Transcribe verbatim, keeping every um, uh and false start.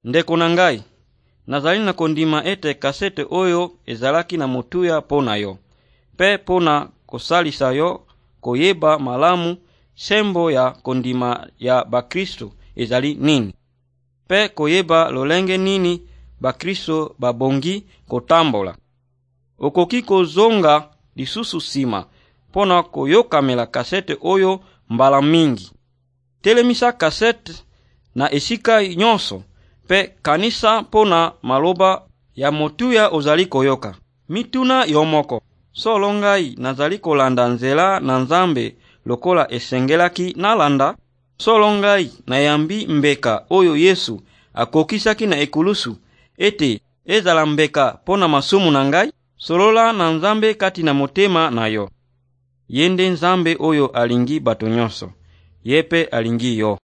Ndeko na ngai, nazali na kondima ete kasete oyo ezalaki na motuya pona yo, pe pona kosalisa yo koyeba malamu sembo ya kondima ya bakristo ezali nini, pe koyeba lolenge nini bakristo babongi kotambola. Okoki kozonga lisusu sima pona koyokamela kasete oyo mbala mingi. Telemisa kasete na esika nyonso, pe kanisa pona maloba ya motuya ozali koyoka. Mituna yomoko, solo ngai nazali kolanda nzela na Nzambe lokola esengelaki nalanda? Solo ngai nayambi mbeka oyo Yesu akokisaki na ekulusu ete ezala mbeka pona masumu na ngai? Solola na Nzambe kati na motema na yo. Yende Nzambe oyo alingi bato nyonso, yepe alingi yo.